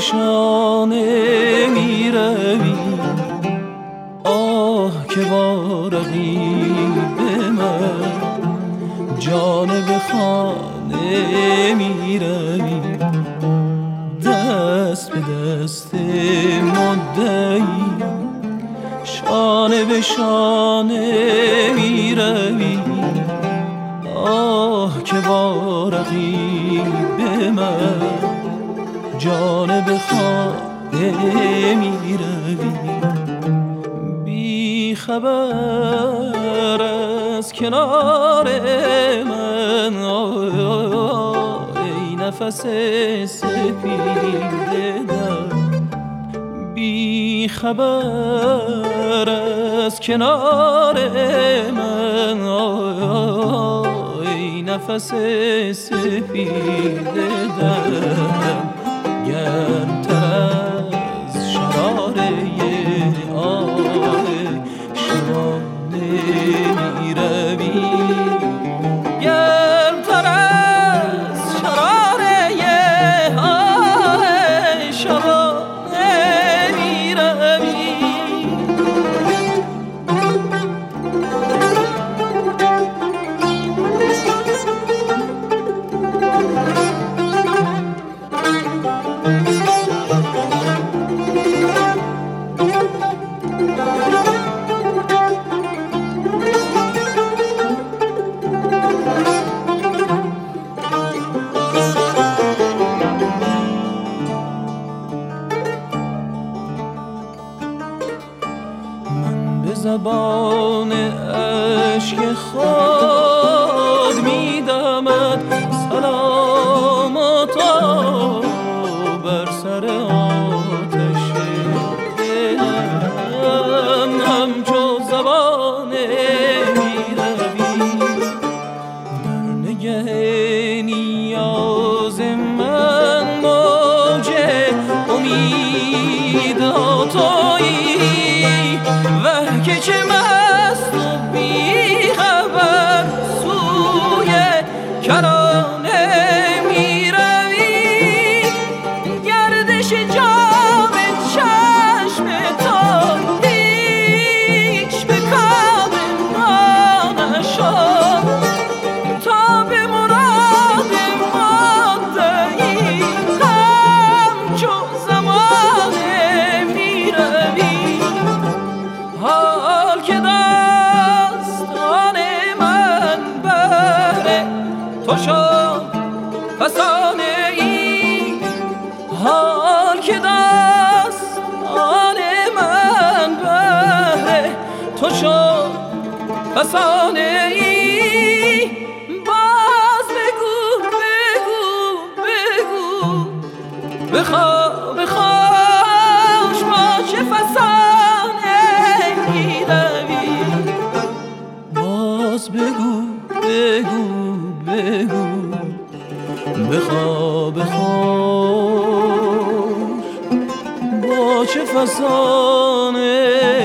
شانه می روی، آه که با رقیب من جانب خانه می روی. دست به دست مدعی شانه به شانه می روی، آه که با رقیب من جانب خانه می روی. بی خبر از کنار من ای نفس سپید دل، بی خبر از کنار من ای نفس سپید دل، گرمتر از شراره آه شبانه می روی، گرمتر از شراره آه شبانه می روی. به زبان اشک خود میدمد سلامتا بر سر آتش دلم، همچو زبانه میروی در نگه نیاز من، موج امید تویی وه که چه مست و بی خبر سوی کرانه می روی. گردش جام چشم تو هیچ به کام ما نشد، تا به مراد مدعی همچو زمانه می روی. حال که دستان من بهر تو شد فسانه ای، حال که دستان من بهر تو شد فسانه ای. باز بگو بگو بگو بخواه بخواش با چه فسانه می روی. باز بگو بگو بگو بخواه بخواش با چه فسانه